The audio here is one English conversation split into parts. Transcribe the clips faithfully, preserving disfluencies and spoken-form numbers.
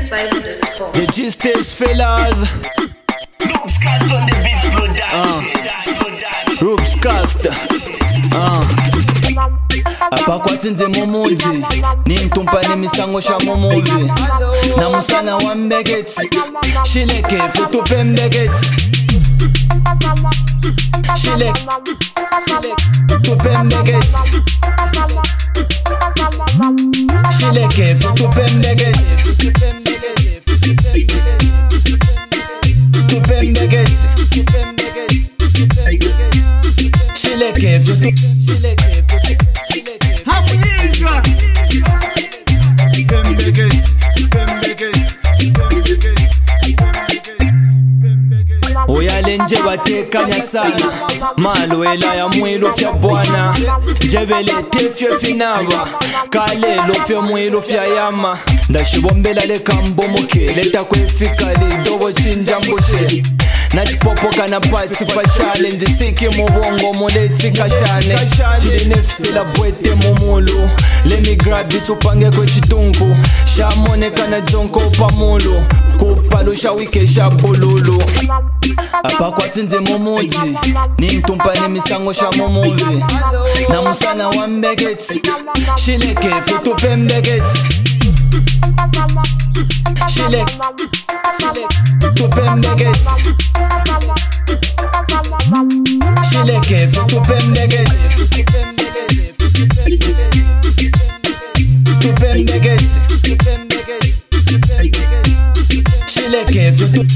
The gist is fellas. Rubescast on the beat Uh. production. Rubescast. Uh. Apakwati nze mumuji nintumpa nemisango sha mumuvi namusana wa mbegeti shileke futupe mbegeti shileke futupe mbegeti shileke futupe mbegeti futupe mbegeti shileke futupe oyalenje batekanya sana malwela ya mwilo fya bwana jebelete fye finaba kalelo fye mwilo fya yama ndashibombela lekambo muke leta kwefika lidobo chinja mbushe nachipopoka na pati pashale ndisiki mubongo muleti kashane chili nefisela bwete mumulu let me grab it upange kwe chitunku shamoneka na jonko pamulu kupalo shawike shabululu apakwati nze mumuji nintumpa nemisango sha mumuvi namusana wa mbegeti shileke futupe mbegeti shileke futupe mbegeti shileke futupe mbegeti futupe mbegeti shileke futupe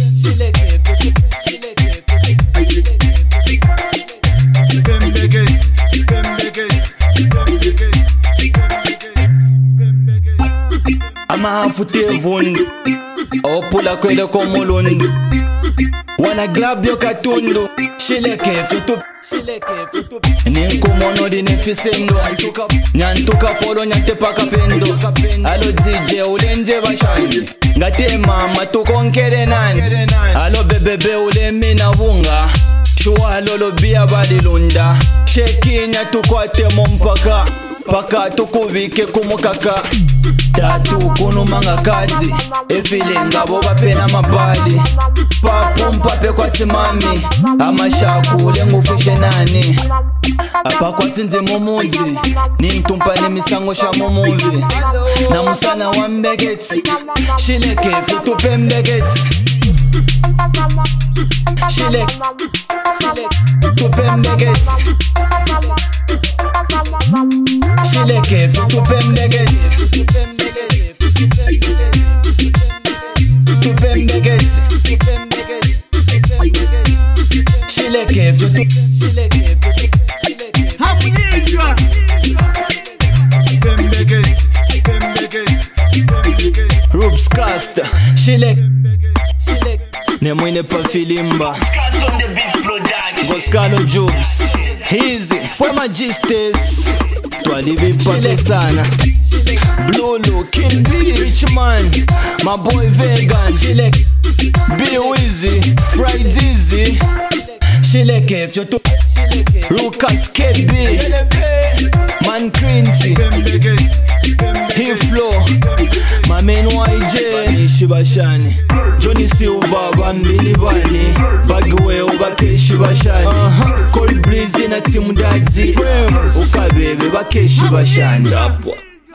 amahafutevundu opula kwele komulundu wana grab yo katundu shileke futupe ninkumono dinefisendo nyantuka polo nyatepaka pendo alo dzije ulenje bashani ngate mama tukonkere nani alo bebebe ulemina bunga shuwa lolo bia balilunda shekinya tukwate mompaka paka tukuvike kumukaka tatu kunumanga kazi efile ngabo bapena mabali papu mpape kwati mami amashaku lengufishe nani apakwati nze mumuji nintumpa nemisango sha mumuvi namusana wa mbegeti shileke futupe mbegeti shileke futupe mbegeti shileke futupe mbegeti futupe mbegeti shileke futupe Rubescast shileke nemwine pa filimba Rubescast on the beat production. Goskalo Jobs Easy for my gistes twalibi pale sana Blue King B Rich Man my boy Vegan shileke Be Wizzy Fried Dizzy shileke fyoto Lucas K B Man Crinty He Flow my man Y J Shibashani Johnny Silva bambili bani Bagwe ubakeshi bashani uh-huh. Cold Breeze na Team Daddy Ukabebe bakeshi bashani